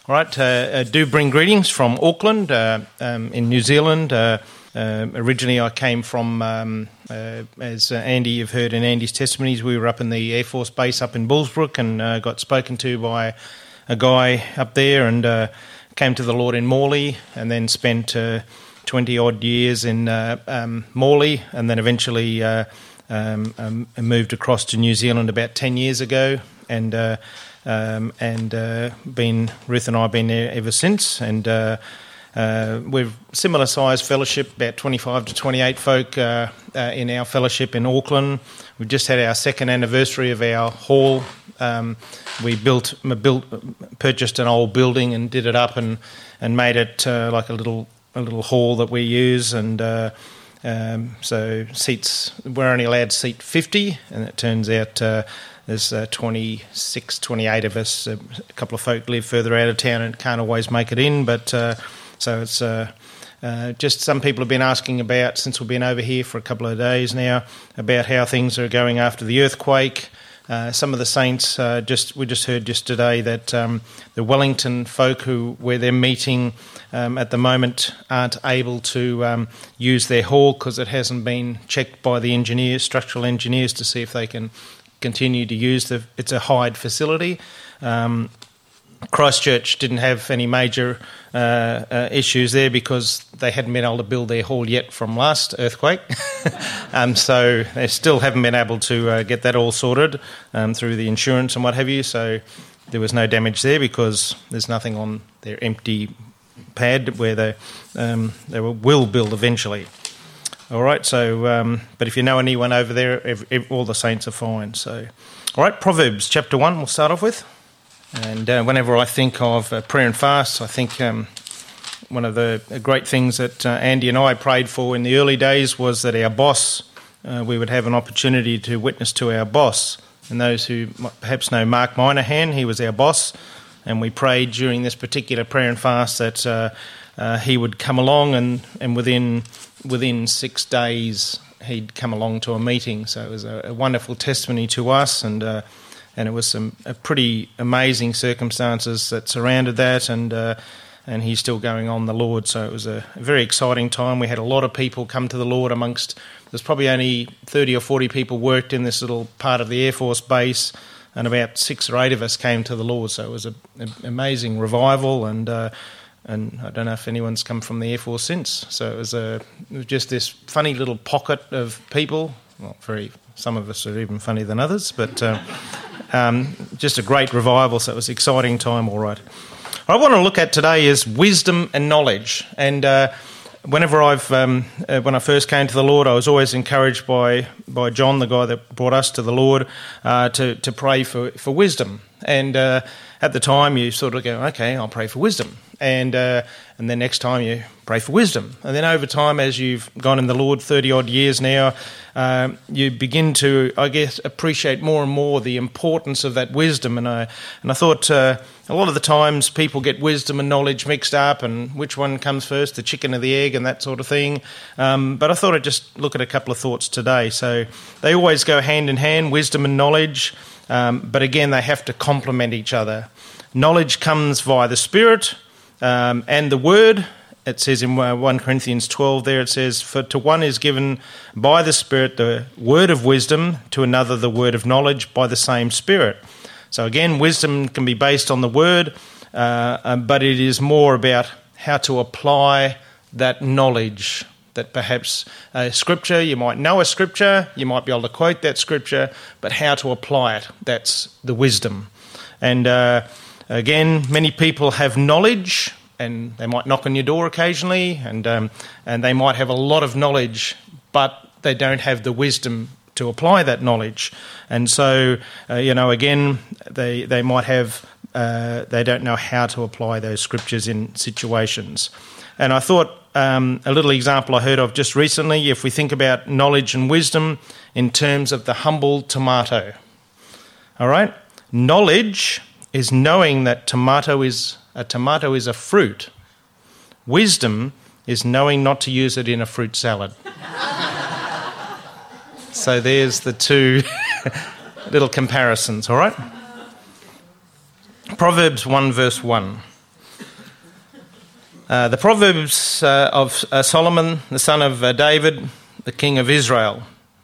All right, do bring greetings from Auckland in New Zealand. Originally I came from, as Andy, you've heard in Andy's testimonies, we were up in the Air Force Base up in Bullsbrook and got spoken to by a guy up there and came to the Lord in Morley and then spent 20-odd years in Morley and then eventually moved across to New Zealand about 10 years ago and Ruth and I have been there ever since, and we're similar size fellowship, about 25 to 28 folk in our fellowship in Auckland. We've just had our second anniversary of our hall. We purchased an old building and did it up and made it like a little hall that we use, and so seats, we're only allowed to seat 50, and it turns out there's 26, 28 of us. A couple of folk live further out of town and can't always make it in, but so it's just some people have been asking about, since we've been over here for a couple of days now, about how things are going after the earthquake. Some of the saints, we just heard just today that the Wellington folk where they're meeting at the moment aren't able to use their hall because it hasn't been checked by the structural engineers to see if they can continue to use it's a Hyde facility. Christchurch didn't have any major issues there because they hadn't been able to build their hall yet from last earthquake. So they still haven't been able to get that all sorted through the insurance and what have you. So there was no damage there because there's nothing on their empty pad where they will build eventually. All right, so but if you know anyone over there, all the saints are fine. So, all right, Proverbs chapter 1 we'll start off with. And whenever I think of prayer and fast, I think one of the great things that Andy and I prayed for in the early days was that our boss, we would have an opportunity to witness to our boss. And those who perhaps know Mark Minahan, he was our boss, and we prayed during this particular prayer and fast that he would come along, and within 6 days he'd come along to a meeting. So it was a wonderful testimony to us, and it was some pretty amazing circumstances that surrounded that, and he's still going on the Lord. So it was a very exciting time. We had a lot of people come to the Lord there's probably only 30 or 40 people worked in this little part of the Air Force Base, and about 6 or 8 of us came to the Lord. So it was an amazing revival, and I don't know if anyone's come from the Air Force since. So it was just this funny little pocket of people. Well, some of us are even funnier than others, but just a great revival. So it was an exciting time, all right. What I want to look at today is wisdom and knowledge. And whenever when I first came to the Lord, I was always encouraged by John, the guy that brought us to the Lord, to pray for wisdom. And at the time, you sort of go, okay, I'll pray for wisdom. And then next time you pray for wisdom. And then over time, as you've gone in the Lord 30-odd years now, you begin to, I guess, appreciate more and more the importance of that wisdom. And I thought a lot of the times people get wisdom and knowledge mixed up, and which one comes first, the chicken or the egg, and that sort of thing. But I thought I'd just look at a couple of thoughts today. So they always go hand in hand, wisdom and knowledge. But again, they have to complement each other. Knowledge comes via the Spirit and the Word. It says in 1 Corinthians 12 there, it says, "For to one is given by the Spirit the word of wisdom, to another the word of knowledge by the same Spirit." So again, wisdom can be based on the Word, but it is more about how to apply that knowledge. That perhaps a scripture, you might know a scripture, you might be able to quote that scripture, but how to apply it, that's the wisdom. And again, many people have knowledge, and they might knock on your door occasionally, and they might have a lot of knowledge, but they don't have the wisdom to apply that knowledge. And so, again, they might have, they don't know how to apply those scriptures in situations. And I thought a little example I heard of just recently, if we think about knowledge and wisdom in terms of the humble tomato. All right? Knowledge is knowing that tomato is a fruit. Wisdom is knowing not to use it in a fruit salad. So there's the two little comparisons, all right? Proverbs 1 verse 1. The Proverbs of Solomon, the son of David, the king of Israel.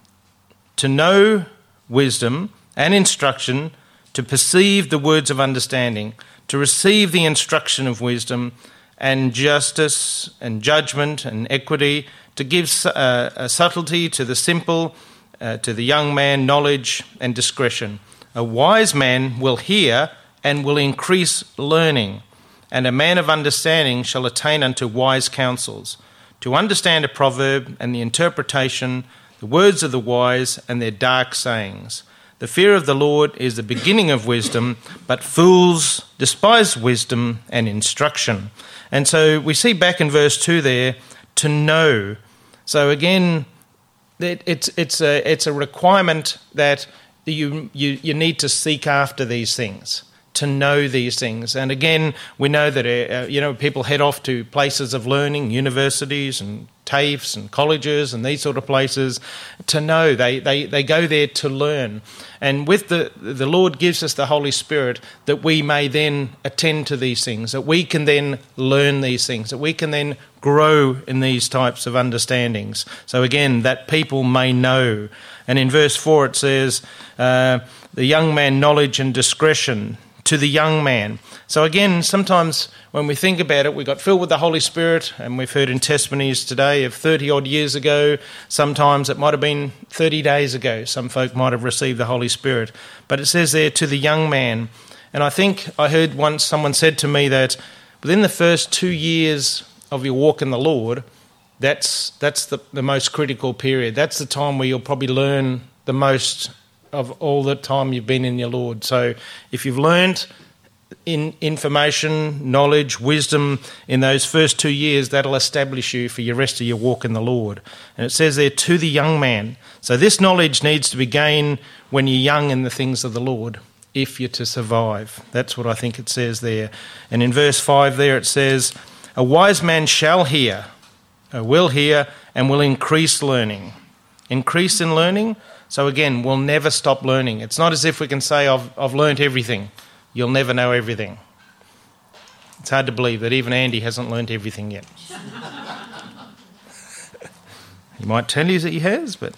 To know wisdom and instruction, to perceive the words of understanding, to receive the instruction of wisdom and justice and judgment and equity, to give a subtlety to the simple, to the young man knowledge and discretion. A wise man will hear and will increase learning, and a man of understanding shall attain unto wise counsels. To understand a proverb and the interpretation, the words of the wise and their dark sayings. The fear of the Lord is the beginning of wisdom, but fools despise wisdom and instruction. And so we see back in verse 2 there, to know. So again, it's a requirement that you need to seek after these things, to know these things. And again, we know that people head off to places of learning, universities and TAFEs and colleges and these sort of places to know. They go there to learn. And with the Lord gives us the Holy Spirit that we may then attend to these things, that we can then learn these things, that we can then grow in these types of understandings. So again, that people may know. And in verse 4 it says, the young man knowledge and discretion, to the young man. So again, sometimes when we think about it, we got filled with the Holy Spirit, and we've heard in testimonies today of 30-odd years ago. Sometimes it might have been 30 days ago. Some folk might have received the Holy Spirit. But it says there, to the young man. And I think I heard once someone said to me that within the first 2 years of your walk in the Lord, that's the most critical period. That's the time where you'll probably learn the most of all the time you've been in your Lord. So if you've learned information, knowledge, wisdom in those first 2 years, that'll establish you for your rest of your walk in the Lord. And it says there, to the young man. So this knowledge needs to be gained when you're young in the things of the Lord, if you're to survive. That's what I think it says there. And in verse 5 there it says, a wise man shall hear, will hear, and will increase learning. Increase in learning. So again, we'll never stop learning. It's not as if we can say, I've learnt everything. You'll never know everything. It's hard to believe that even Andy hasn't learnt everything yet. He might tell you that he has, but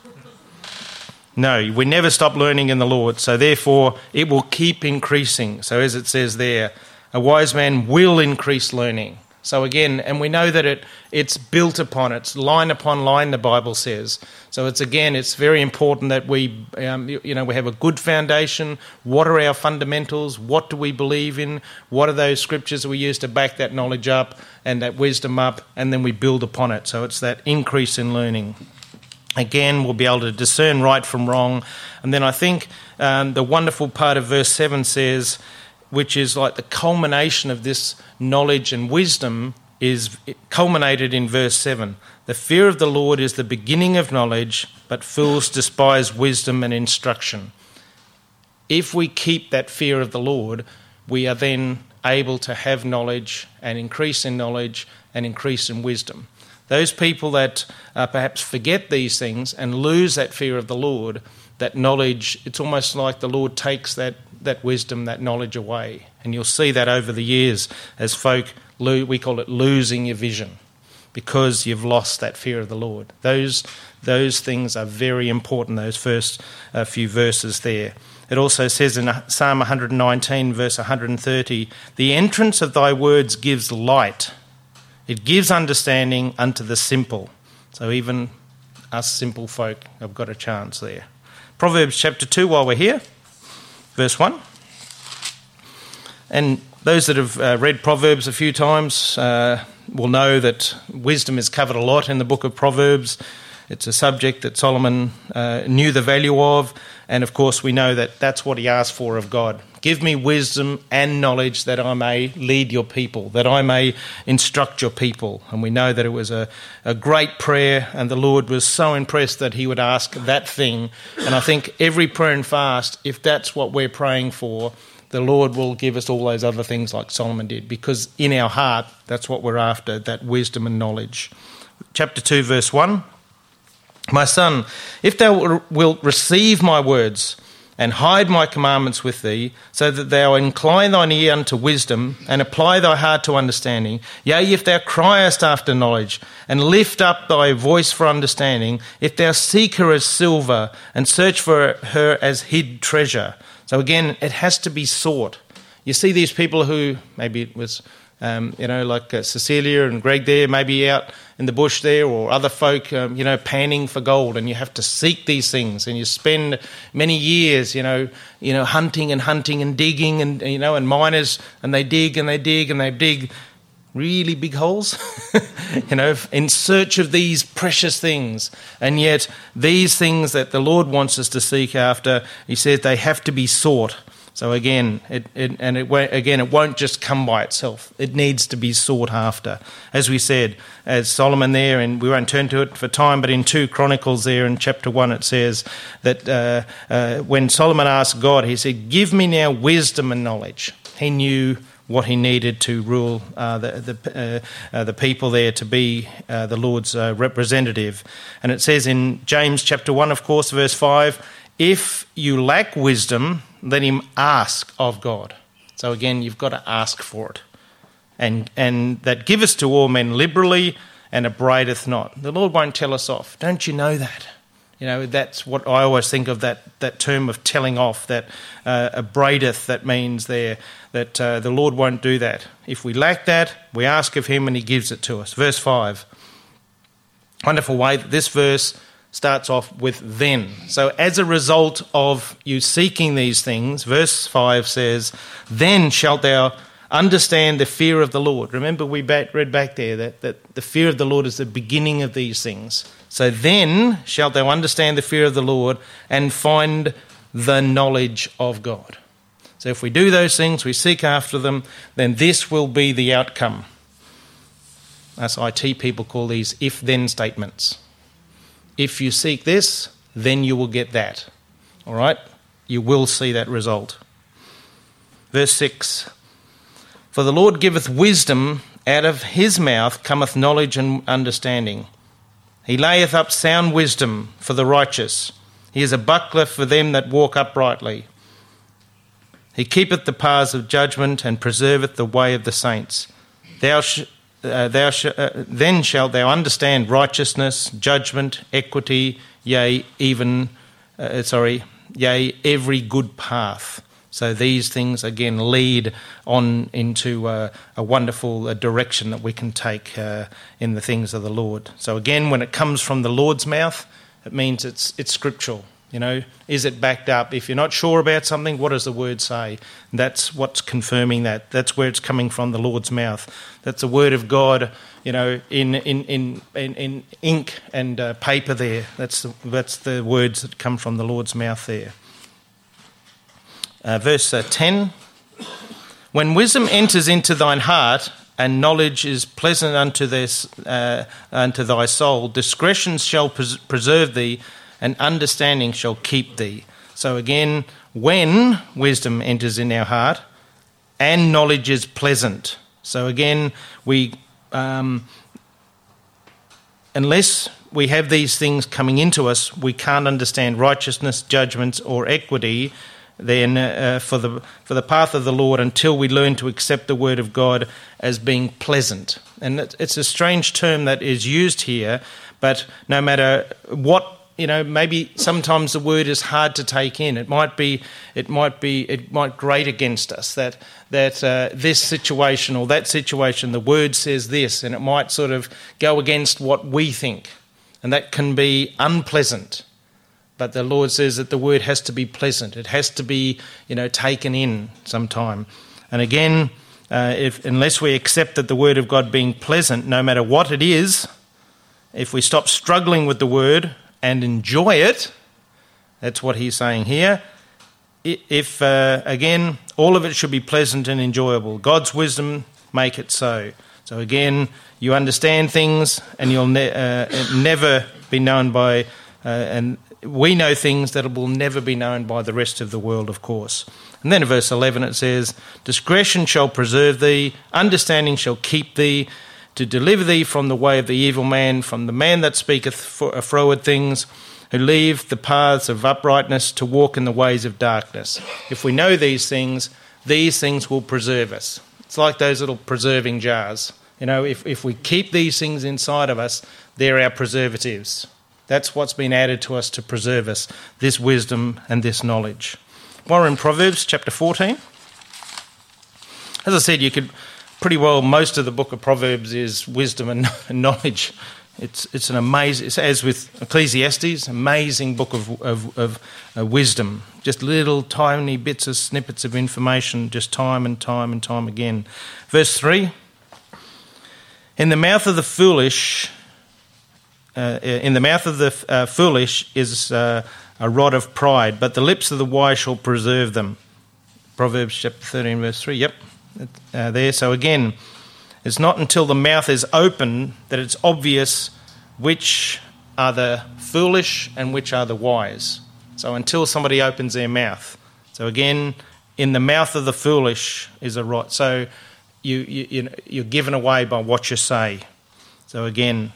no, we never stop learning in the Lord. So therefore, it will keep increasing. So as it says there, a wise man will increase learning. So again, and we know that it's built upon, it's line upon line, the Bible says. So it's very important that we have a good foundation. What are our fundamentals? What do we believe in? What are those scriptures that we use to back that knowledge up and that wisdom up, and then we build upon it. So it's that increase in learning. Again, we'll be able to discern right from wrong. And then I think the wonderful part of verse 7 says, which is like the culmination of this knowledge and wisdom, is culminated in verse 7. The fear of the Lord is the beginning of knowledge, but fools despise wisdom and instruction. If we keep that fear of the Lord, we are then able to have knowledge and increase in knowledge and increase in wisdom. Those people that perhaps forget these things and lose that fear of the Lord, that knowledge, it's almost like the Lord takes that wisdom, that knowledge away. And you'll see that over the years as folk, we call it losing your vision, because you've lost that fear of the Lord. Those things are very important, those first few verses there. It also says in Psalm 119, verse 130, the entrance of thy words gives light. It gives understanding unto the simple. So even us simple folk have got a chance there. Proverbs chapter 2, while we're here, verse 1. And those that have read Proverbs a few times will know that wisdom is covered a lot in the book of Proverbs. It's a subject that Solomon knew the value of, and of course we know that that's what he asked for of God. Give me wisdom and knowledge that I may lead your people, that I may instruct your people. And we know that it was a great prayer, and the Lord was so impressed that he would ask that thing. And I think every prayer and fast, if that's what we're praying for, the Lord will give us all those other things like Solomon did, because in our heart, that's what we're after, that wisdom and knowledge. Chapter 2, verse 1. My son, if thou wilt receive my words and hide my commandments with thee, so that thou incline thine ear unto wisdom, and apply thy heart to understanding. Yea, if thou criest after knowledge, and lift up thy voice for understanding, if thou seek her as silver, and search for her as hid treasure. So again, it has to be sought. You see these people who, maybe it was like Cecilia and Greg there, maybe out in the bush there, or other folk, panning for gold, and you have to seek these things, and you spend many years, hunting and digging, and miners, and they dig and they dig and they dig really big holes, in search of these precious things. And yet these things that the Lord wants us to seek after, he says they have to be sought. So again, it won't just come by itself. It needs to be sought after. As we said, as Solomon there, and we won't turn to it for time, but in 2 Chronicles there in chapter 1 it says that when Solomon asked God, he said, "Give me now wisdom and knowledge." He knew what he needed to rule the people there, to be the Lord's representative. And it says in James chapter 1, of course, verse 5, "If you lack wisdom, let him ask of God." So again, you've got to ask for it. And that giveth to all men liberally and upbraideth not. The Lord won't tell us off. Don't you know that? That's what I always think of, that term of telling off, that upbraideth, that means there that the Lord won't do that. If we lack that, we ask of him and he gives it to us. Verse 5. Wonderful way that this verse starts off with then. So as a result of you seeking these things, verse 5 says, "Then shalt thou understand the fear of the Lord." Remember we read back there that the fear of the Lord is the beginning of these things. So then shalt thou understand the fear of the Lord and find the knowledge of God. So if we do those things, we seek after them, then this will be the outcome. Us IT people call these if-then statements. If you seek this, then you will get that. All right? You will see that result. Verse 6. "For the Lord giveth wisdom, out of his mouth cometh knowledge and understanding. He layeth up sound wisdom for the righteous. He is a buckler for them that walk uprightly. He keepeth the paths of judgment and preserveth the way of the saints. Then shalt thou understand righteousness, judgment, equity, yea, every good path." So these things again lead on into a wonderful direction that we can take in the things of the Lord. So again, when it comes from the Lord's mouth, it means it's scriptural. Is it backed up? If you're not sure about something, what does the word say? That's what's confirming that. That's where it's coming from, the Lord's mouth. That's the word of God, in ink and paper there. That's the words that come from the Lord's mouth there. Verse 10, "When wisdom enters into thine heart, and knowledge is pleasant unto thy soul, discretion shall preserve thee, and understanding shall keep thee." So again, when wisdom enters in our heart, and knowledge is pleasant. So again, unless we have these things coming into us, we can't understand righteousness, judgments, or equity. Then for the path of the Lord, until we learn to accept the word of God as being pleasant. And it's a strange term that is used here, but no matter what, maybe sometimes the word is hard to take in. It might grate against us that this situation or that situation, the word says this, and it might sort of go against what we think, and that can be unpleasant. But the Lord says that the word has to be pleasant. It has to be, taken in sometime. And again, unless we accept that the word of God being pleasant, no matter what it is, if we stop struggling with the word and enjoy it, that's what he's saying here. If again, all of it should be pleasant and enjoyable. God's wisdom make it so. So again, you understand things, and you'll never be known by and we know things that will never be known by the rest of the world, of course. And then in verse 11 it says, "Discretion shall preserve thee, understanding shall keep thee, to deliver thee from the way of the evil man, from the man that speaketh froward things, who leave the paths of uprightness to walk in the ways of darkness. If we know these things will preserve us. It's like those little preserving jars. You know, if we keep these things inside of us, they're our preservatives. That's what's been added to us to preserve us, this wisdom and this knowledge. While we're in Proverbs chapter 14, as I said, you could pretty well, most of the book of Proverbs is wisdom and knowledge. It's an amazing, as with Ecclesiastes, amazing book of wisdom. Just little tiny bits of snippets of information, just time and time and time again. Verse 3, in the mouth of the foolish is a rod of pride, but the lips of the wise shall preserve them. Proverbs chapter 13, verse 3, yep, there. So again, it's not until the mouth is open that it's obvious which are the foolish and which are the wise. So until somebody opens their mouth. So again, in the mouth of the foolish is a rod. So you're given away by what you say. So again,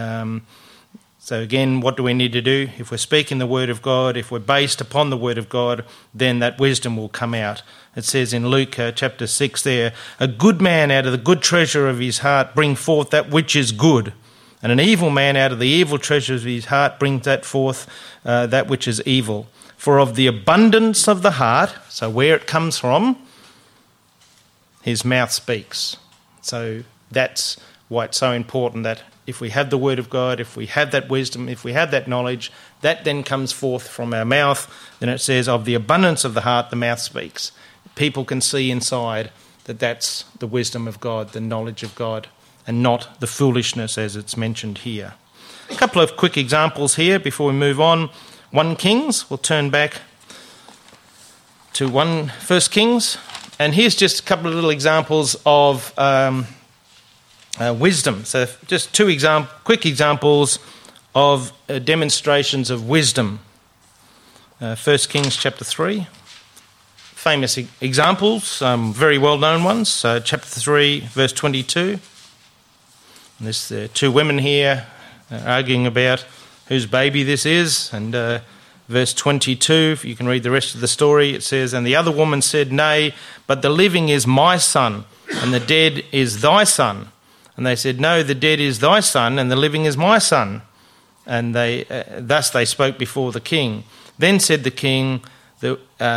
what do we need to do? If we're speaking the word of God, if we're based upon the word of God, then that wisdom will come out. It says in Luke chapter 6 there, a good man out of the good treasure of his heart bring forth that which is good, and an evil man out of the evil treasure of his heart brings that forth that which is evil. For of the abundance of the heart, so where it comes from, his mouth speaks. So that's why it's so important that if we have the word of God, if we have that wisdom, if we have that knowledge, that then comes forth from our mouth. Then it says, of the abundance of the heart, the mouth speaks. People can see inside that that's the wisdom of God, the knowledge of God, and not the foolishness as it's mentioned here. A couple of quick examples here before we move on. 1 Kings, we'll turn back to 1 Kings. And here's just a couple of little examples of wisdom. So just two quick examples of demonstrations of wisdom. 1 Kings chapter 3. Famous examples, very well-known ones. Chapter 3, verse 22. And there's two women here arguing about whose baby this is. And verse 22, if you can read the rest of the story, it says, and the other woman said, nay, but the living is my son, and the dead is thy son. And they said, no, the dead is thy son, and the living is my son. And thus they spoke before the king. Then said the king, the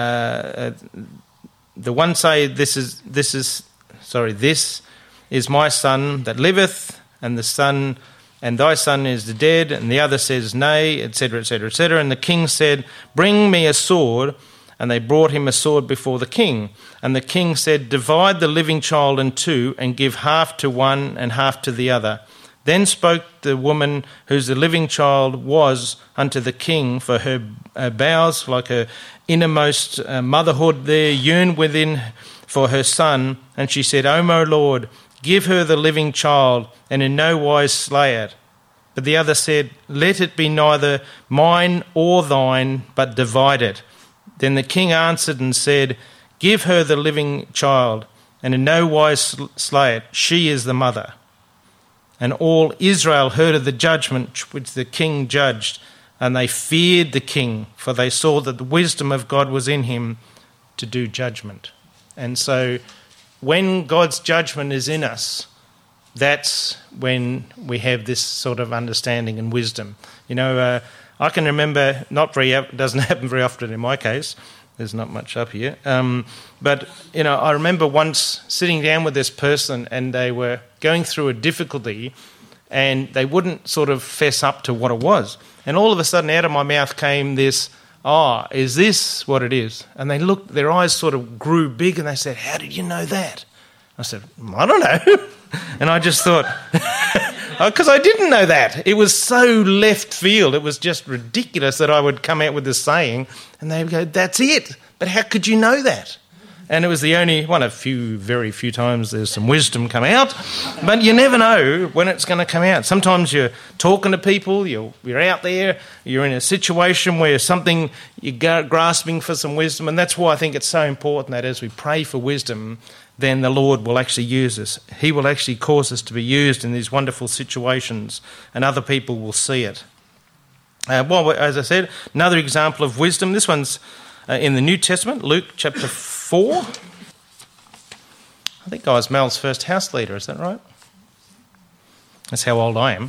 one say, this is my son that liveth, and the son and thy son is the dead, and the other says, nay, etc., etc., etc. And the king said, bring me a sword. And they brought him a sword before the king. And the king said, divide the living child in two, and give half to one and half to the other. Then spoke the woman whose the living child was unto the king, for her bowels, like her innermost motherhood there, yearned within for her son. And she said, O my Lord, give her the living child, and in no wise slay it. But the other said, let it be neither mine or thine, but divide it. Then the king answered and said, give her the living child, and in no wise slay it. She is the mother. And all Israel heard of the judgment which the king judged, and they feared the king, for they saw that the wisdom of God was in him to do judgment. And so when God's judgment is in us, that's when we have this sort of understanding and wisdom. You know, I can remember, it doesn't happen very often in my case, there's not much up here, but, you know, I remember once sitting down with this person and they were going through a difficulty and they wouldn't sort of fess up to what it was. And all of a sudden out of my mouth came this, is this what it is? And they looked, their eyes sort of grew big and they said, how did you know that? I said, I don't know. And I just thought, because I didn't know that. It was so left field. It was just ridiculous that I would come out with this saying and they would go, that's it. But how could you know that? And it was the only one of very few times there's some wisdom come out. But you never know when it's going to come out. Sometimes you're talking to people, you're out there, you're in a situation where you're grasping for some wisdom. And that's why I think it's so important that as we pray for wisdom, then the Lord will actually use us. He will actually cause us to be used in these wonderful situations, and other people will see it. Well, as I said, another example of wisdom. This one's in the New Testament, Luke chapter 4. I think I was Mel's first house leader, is that right? That's how old I am.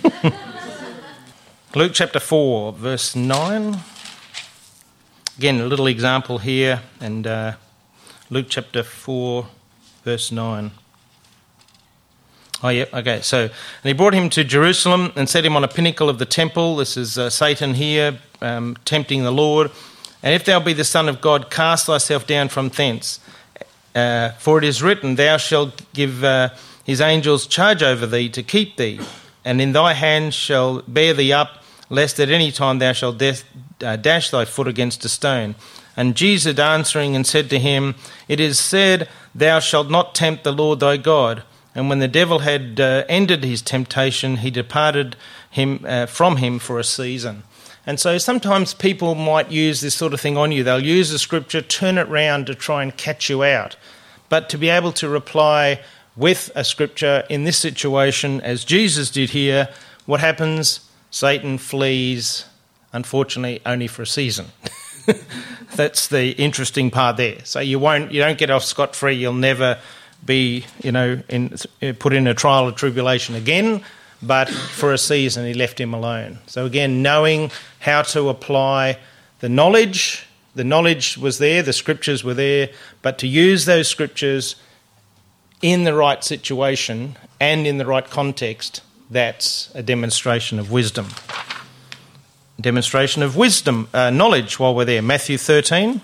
Luke chapter 4, verse 9. Again, a little example here, and Luke chapter 4, verse 9. Oh, yeah, okay. So, and he brought him to Jerusalem and set him on a pinnacle of the temple. This is Satan here, tempting the Lord. And if thou be the Son of God, cast thyself down from thence. For it is written, thou shalt give his angels charge over thee to keep thee, and in thy hand shall bear thee up, lest at any time thou shalt dash thy foot against a stone. And Jesus answering and said to him, it is said, thou shalt not tempt the Lord thy God. And when the devil had ended his temptation, he departed from him for a season. And so sometimes people might use this sort of thing on you. They'll use the scripture, turn it round to try and catch you out. But to be able to reply with a scripture in this situation, as Jesus did here, what happens? Satan flees, unfortunately, only for a season. That's the interesting part there. So you don't get off scot-free. You'll never be, put in a trial or tribulation again. But for a season, he left him alone. So again, knowing how to apply the knowledge was there, the scriptures were there, but to use those scriptures in the right situation and in the right context, that's a demonstration of wisdom. Demonstration of wisdom, knowledge while we're there. Matthew 13,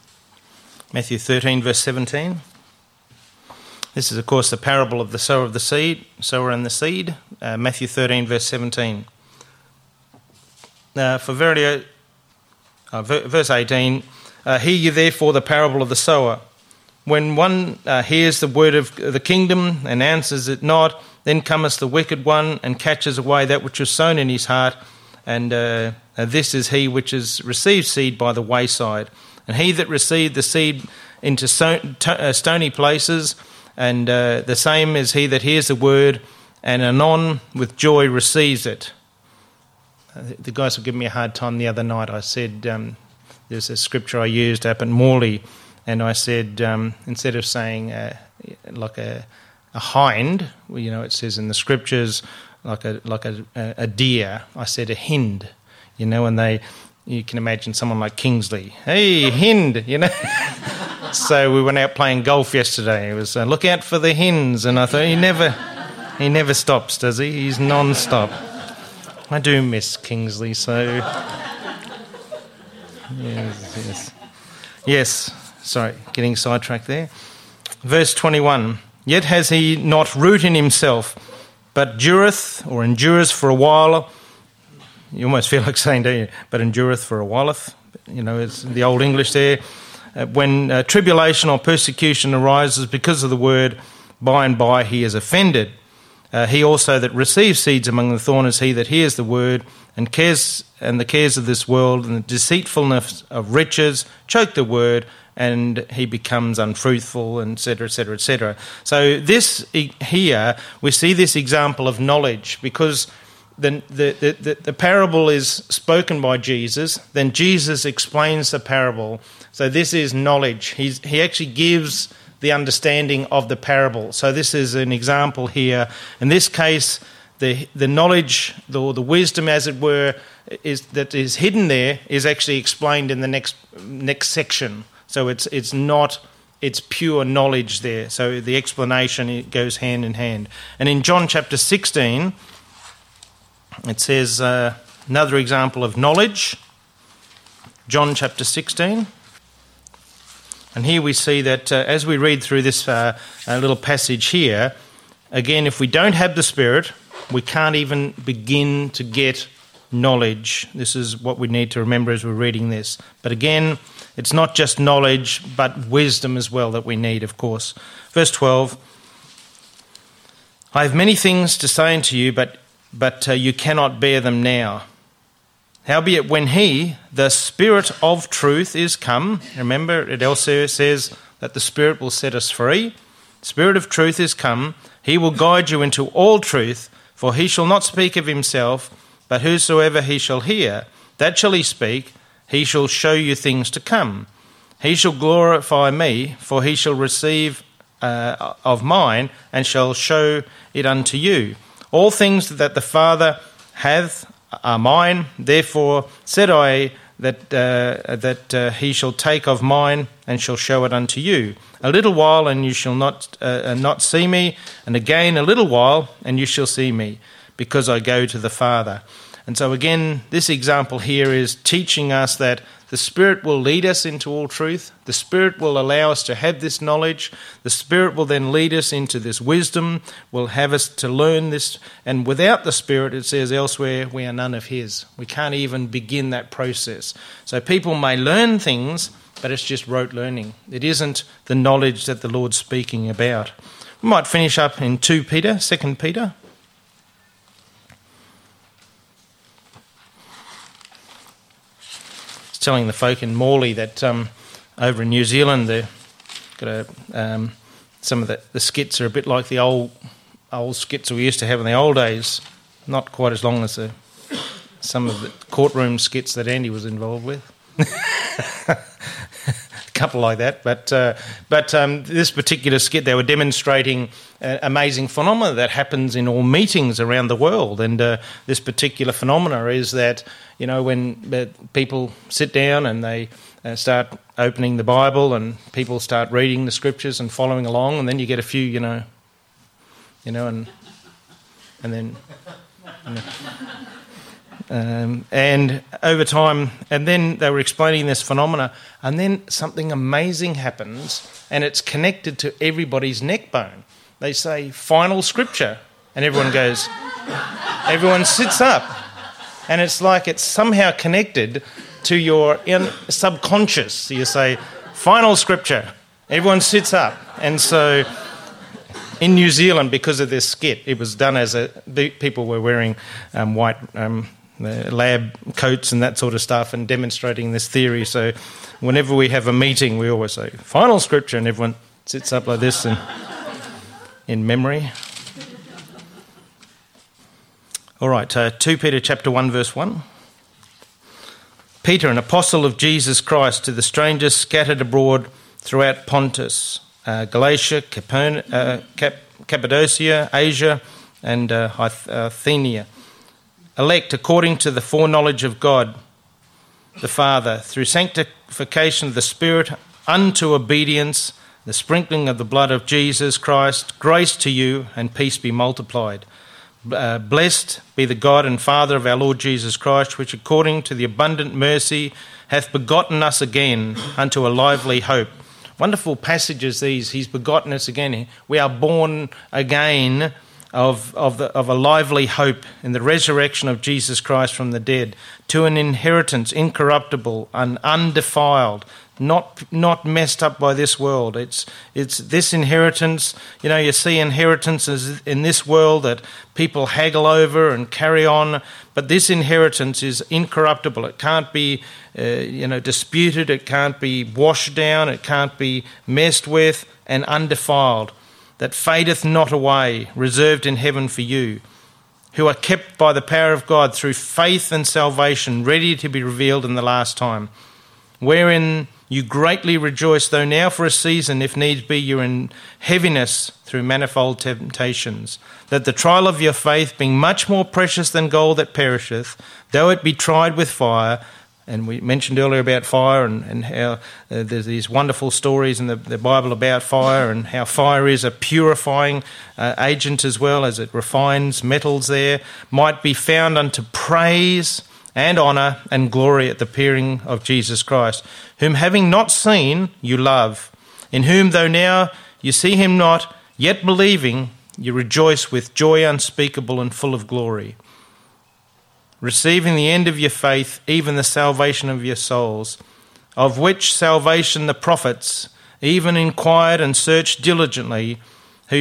verse 17. This is, of course, the parable of the sower and the seed. Matthew 13, verse 17. Verse 18. Hear ye therefore the parable of the sower. When one hears the word of the kingdom and answers it not, then cometh the wicked one and catches away that which was sown in his heart. And this is he which has received seed by the wayside. And he that received the seed into stony places, and the same is he that hears the word, and anon with joy receives it. The guys were giving me a hard time the other night. I said, there's a scripture I used up at Morley, and I said, instead of saying like a hind, it says in the scriptures like a deer, I said a hind, and you can imagine someone like Kingsley, hey, hind, So we went out playing golf yesterday. It was look out for the hens, and I thought he never stops, does he? He's non-stop. I do miss Kingsley, so yes. Sorry, getting sidetracked there. Verse 21. Yet has he not root in himself, but dureth or endureth for a while. You almost feel like saying, don't you? But endureth for a whileth. It's the old English there. When tribulation or persecution arises because of the word, by and by he is offended. He also that receives seeds among the thorn is he that hears the word, and the cares of this world and the deceitfulness of riches choke the word, and he becomes unfruitful, and etc., etc., etc. So this here, we see this example of knowledge, because the parable is spoken by Jesus, then Jesus explains the parable. So this is knowledge. He actually gives the understanding of the parable. So this is an example here. In this case, the knowledge, the wisdom, as it were, that is hidden there is actually explained in the next section. So it's pure knowledge there. So the explanation goes hand in hand. And in John chapter 16, it says another example of knowledge. John chapter 16. And here we see that as we read through this little passage here, again, if we don't have the Spirit, we can't even begin to get knowledge. This is what we need to remember as we're reading this. But again, it's not just knowledge, but wisdom as well that we need, of course. Verse 12, I have many things to say unto you, but you cannot bear them now. Howbeit when he, the Spirit of truth, is come, remember it also says that the Spirit will set us free. Spirit of truth is come, he will guide you into all truth, for he shall not speak of himself, But whosoever he shall hear, that shall he speak, he shall show you things to come. He shall glorify me, for he shall receive of mine, and shall show it unto you. All things that the Father hath are mine, therefore said I that he shall take of mine, and shall show it unto you. A little while, and you shall not see me, and again a little while, and you shall see me, because I go to the Father. And so again, this example here is teaching us that the Spirit will lead us into all truth. The Spirit will allow us to have this knowledge. The Spirit will then lead us into this wisdom, will have us to learn this. And without the Spirit, it says elsewhere, we are none of his. We can't even begin that process. So people may learn things, but it's just rote learning. It isn't the knowledge that the Lord's speaking about. We might finish up in 2 Peter. Telling the folk in Morley that over in New Zealand, they've got some of the skits are a bit like the old skits we used to have in the old days. Not quite as long as some of the courtroom skits that Andy was involved with. A couple like that, but this particular skit, they were demonstrating amazing phenomena that happens in all meetings around the world, and this particular phenomena is that, you know, when people sit down and they start opening the Bible and people start reading the scriptures and following along, and then you get a few, and then. And over time, and then they were explaining this phenomena, and then something amazing happens, and it's connected to everybody's neck bone. They say, final scripture, and everyone sits up, and it's like it's somehow connected to your subconscious. You say, final scripture, everyone sits up. And so in New Zealand, because of this skit, it was done as people were wearing white lab coats and that sort of stuff and demonstrating this theory. So whenever we have a meeting, we always say, final scripture, and everyone sits up like this in memory. All right, 2 Peter chapter 1, verse 1. Peter, an apostle of Jesus Christ, to the strangers scattered abroad throughout Pontus, Galatia, Cappadocia, Asia, and Bithynia, elect according to the foreknowledge of God the Father, through sanctification of the Spirit, unto obedience, the sprinkling of the blood of Jesus Christ, grace to you and peace be multiplied. Blessed be the God and Father of our Lord Jesus Christ, which according to the abundant mercy hath begotten us again unto a lively hope. Wonderful passages these. He's begotten us again. We are born again of a lively hope in the resurrection of Jesus Christ from the dead, to an inheritance incorruptible and undefiled, not messed up by this world. It's this inheritance. You know, you see inheritances in this world that people haggle over and carry on, but this inheritance is incorruptible. It can't be disputed. It can't be washed down. It can't be messed with, and undefiled, that fadeth not away, reserved in heaven for you, who are kept by the power of God through faith and salvation, ready to be revealed in the last time, wherein you greatly rejoice, though now for a season, if needs be, you're in heaviness through manifold temptations, that the trial of your faith, being much more precious than gold that perisheth, though it be tried with fire. And we mentioned earlier about fire and how there's these wonderful stories in the Bible about fire, and how fire is a purifying agent as well, as it refines metals there, might be found unto praise and honour and glory at the appearing of Jesus Christ, whom having not seen you love, in whom though now you see him not, yet believing you rejoice with joy unspeakable and full of glory, receiving the end of your faith, even the salvation of your souls, of which salvation the prophets even inquired and searched diligently, who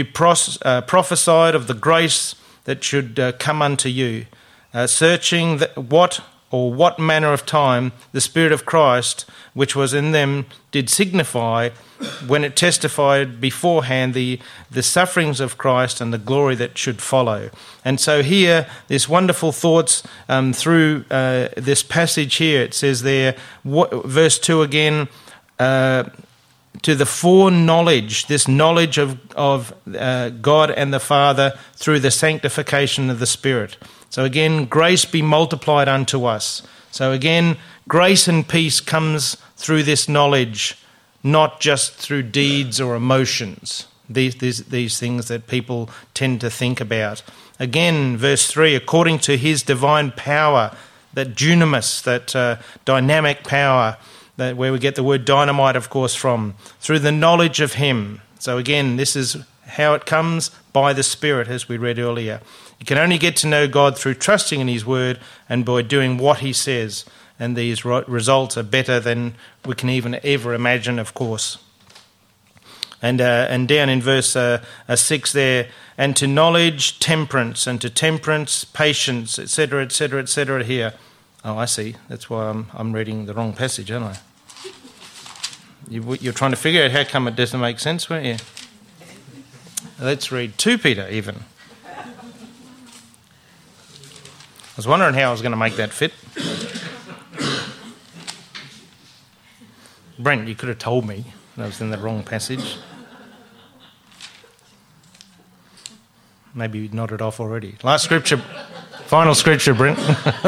prophesied of the grace that should come unto you, searching what or what manner of time the Spirit of Christ, which was in them, did signify when it testified beforehand the sufferings of Christ and the glory that should follow. And so here, this wonderful thoughts through this passage here. It says there, verse 2 again, to the foreknowledge, this knowledge of God and the Father through the sanctification of the Spirit. So again, grace be multiplied unto us. So again, grace and peace comes through this knowledge, not just through deeds or emotions, these things that people tend to think about. Again, verse 3, according to his divine power, that dunamis, that dynamic power, that where we get the word dynamite, of course, from, through the knowledge of him. So again, this is how it comes, by the Spirit, as we read earlier. You can only get to know God through trusting in his word and by doing what he says. And these results are better than we can even ever imagine, of course. And down in verse 6 there, and to knowledge, temperance, and to temperance, patience, etc., etc., etc. here. Oh, I see. That's why I'm reading the wrong passage, aren't I? You're trying to figure out how come it doesn't make sense, weren't you? Let's read 2 Peter even. I was wondering how I was going to make that fit. Brent, you could have told me I was in the wrong passage. Maybe you nodded off already. Last scripture, final scripture, Brent.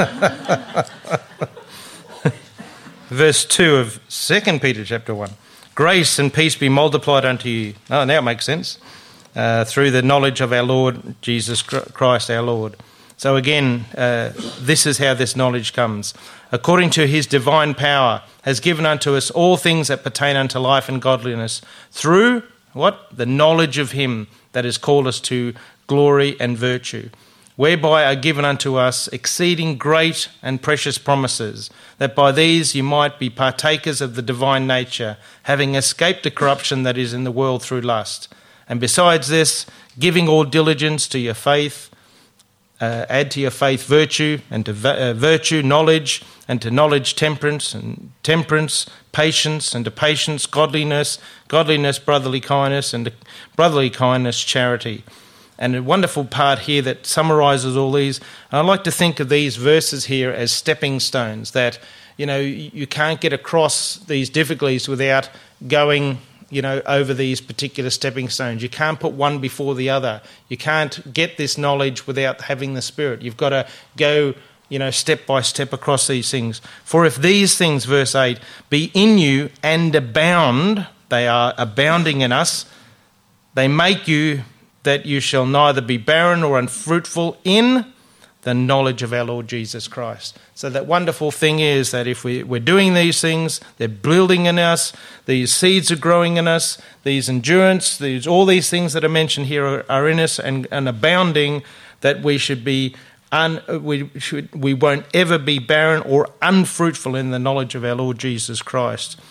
Verse 2 of 2 Peter chapter 1. Grace and peace be multiplied unto you. Oh, now it makes sense. Through the knowledge of our Lord Jesus Christ our Lord. So again, this is how this knowledge comes. According to his divine power, has given unto us all things that pertain unto life and godliness, through, what? The knowledge of him that has called us to glory and virtue, whereby are given unto us exceeding great and precious promises, that by these you might be partakers of the divine nature, having escaped the corruption that is in the world through lust. And besides this, giving all diligence to your faith, add to your faith virtue, and to virtue knowledge, and to knowledge temperance, and temperance patience, and to patience godliness, godliness brotherly kindness, and to brotherly kindness charity. And a wonderful part here that summarises all these. I like to think of these verses here as stepping stones, that, you know, you can't get across these difficulties without going, you know, over these particular stepping stones. You can't put one before the other. You can't get this knowledge without having the Spirit. You've got to go, you know, step by step across these things. For if these things, verse 8, be in you and abound, they are abounding in us, they make you that you shall neither be barren or unfruitful in the knowledge of our Lord Jesus Christ. So that wonderful thing is that if we're doing these things, they're building in us, these seeds are growing in us, these endurance, all these things that are mentioned here are in us and abounding, that we should be we won't ever be barren or unfruitful in the knowledge of our Lord Jesus Christ.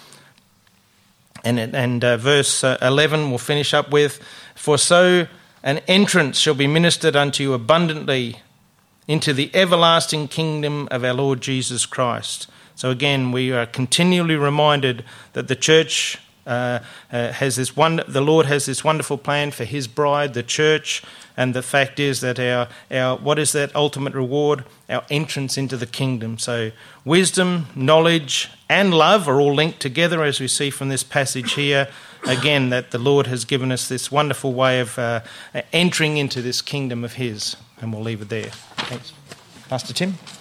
And verse 11 we'll finish up with, for so an entrance shall be ministered unto you abundantly into the everlasting kingdom of our Lord Jesus Christ. So again, we are continually reminded that the church has this the Lord has this wonderful plan for his bride, the church, and the fact is that our what is that ultimate reward? Our entrance into the kingdom. So wisdom, knowledge, and love are all linked together, as we see from this passage here. Again, that the Lord has given us this wonderful way of entering into this kingdom of his. And we'll leave it there. Thanks. Pastor Tim?